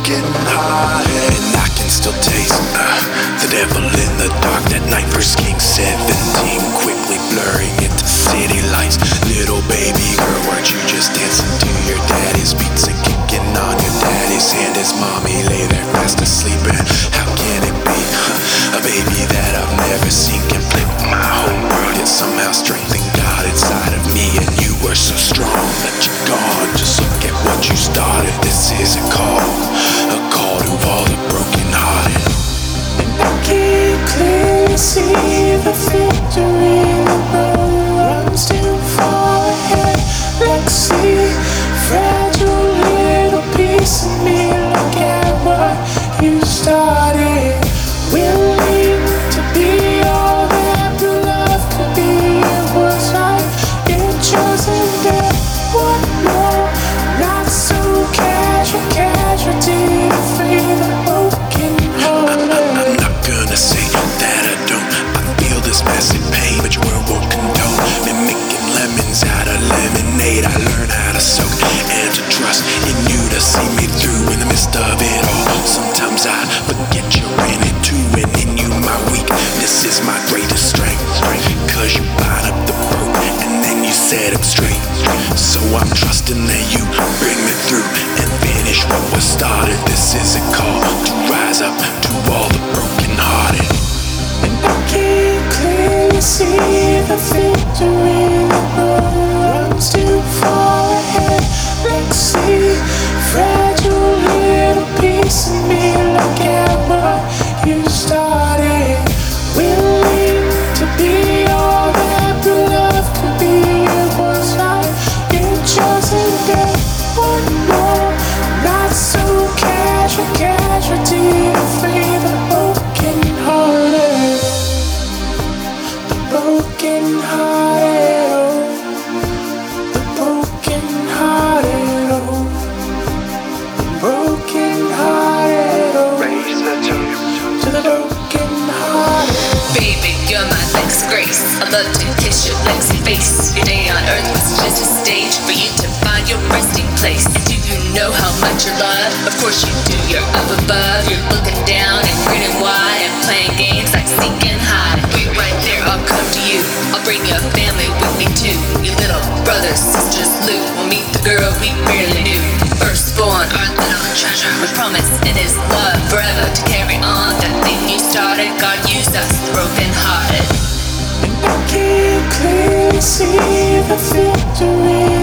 broken hearted. And I can still taste the devil in the dark. That night first came 17, quickly blurring into city lights. Little baby girl, weren't you just dancing to your daddy's beats and kicking on your daddy's hand as mommy lay there fast asleep? And how can it be a baby that I've never seen can flip my whole world, yet somehow strengthen God inside of me? And you were so strong that you're gone. Just look at what you started. This is a call to all the broken hearted. And I can clearly see the victory. The road runs too far ahead. Let's see, fragile little piece of me. Look at what you started. Willing to be all that real love could be. It was like it chosen death. What more? Not so casualty to free the broken hearted. I'm not gonna say that I don't. I feel this massive pain, but your world won't condone me making lemons out of lemonade. I learned how to soak and to trust in you to see me through in the midst of it all. Sometimes I forget you're in it too, and in you my weakness is my greatest strength. Cause you bind up the broke and then you set them straight. So I'm trusting that you bring me through and finish what was started. This is a call to rise up to all the broken hearted. And I can clearly see the victory. The road runs too far ahead. Let's see, fragile little piece of me. Look at what you started. Willing to be all that real love could be. It was like you chosen death. One more, not so casualty to free the broken hearted. The broken hearted, oh. The broken hearted, oh. The broken hearted, oh. Raise the toast to the broken hearted. Baby, you're my next grace. I love to kiss your legs and face. Your day on earth was just a stage for you to find your resting place. And do you know how much you love? Of course you do. You're up above, you're looking down and grinning wide and playing games like seek and hide. Wait right there, I'll come to you. I'll bring your family with me too. Your little brothers, sisters, Luke. We'll meet the girl we barely knew. Firstborn, our little treasure. We promise in His love forever to carry on that thing you started. God used us, broken hearted. And I can clearly see the victory.